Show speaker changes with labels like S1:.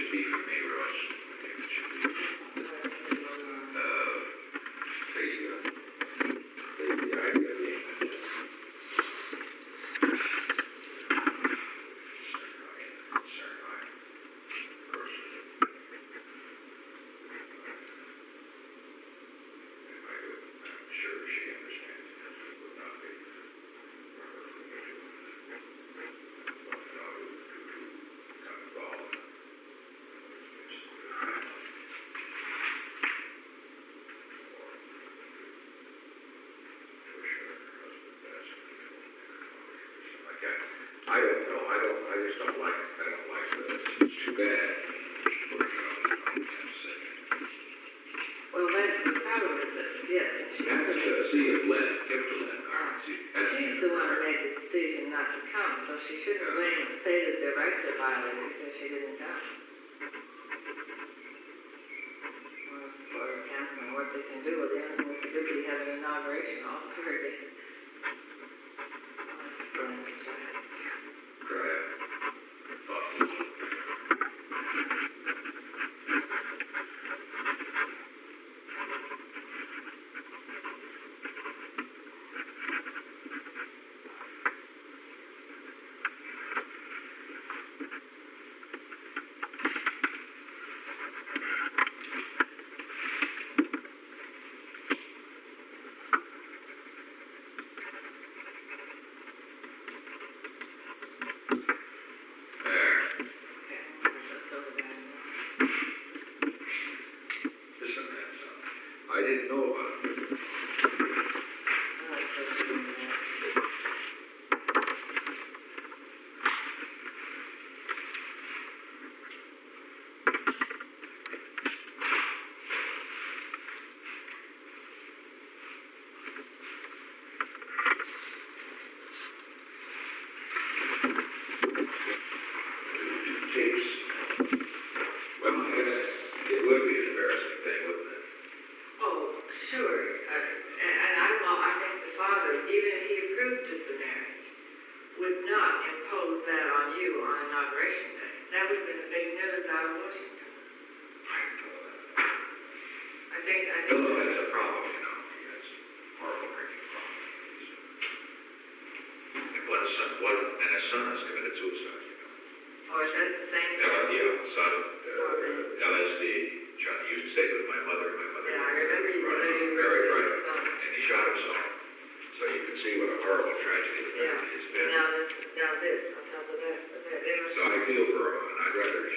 S1: should be for me, Rose. I think it should be. The idea being that I don't know. I just don't like this. It's too bad.
S2: Well, that's the problem is that, yes.
S1: That's see if Lynn, give to Lynn.
S2: She's the one who made the decision not to come, so she shouldn't blame and say that their rights are violated because she didn't come. Well, for counseling, what they can do with the only thing we could do is have an inauguration all over again.
S1: I didn't know about it. Tapes. Well, I guess it would be an embarrassing thing, wouldn't it?
S2: Oh, sure. I think the father, even if he approved of the marriage, would not impose that on you on inauguration day. That would have been the big news out of Washington.
S1: I didn't know that.
S2: I think.
S1: No, that's a problem, you know. He has horrible drinking problem. And his son has committed suicide, you know.
S2: Oh, is that the same thing?
S1: Yeah, son of LSD. He used to stay with my mother.
S2: Yeah, I remember you
S1: very bright. And he shot himself. So you can see what a horrible tragedy the family has been.
S2: Now this, on top of that.
S1: So I feel for him, and I'd rather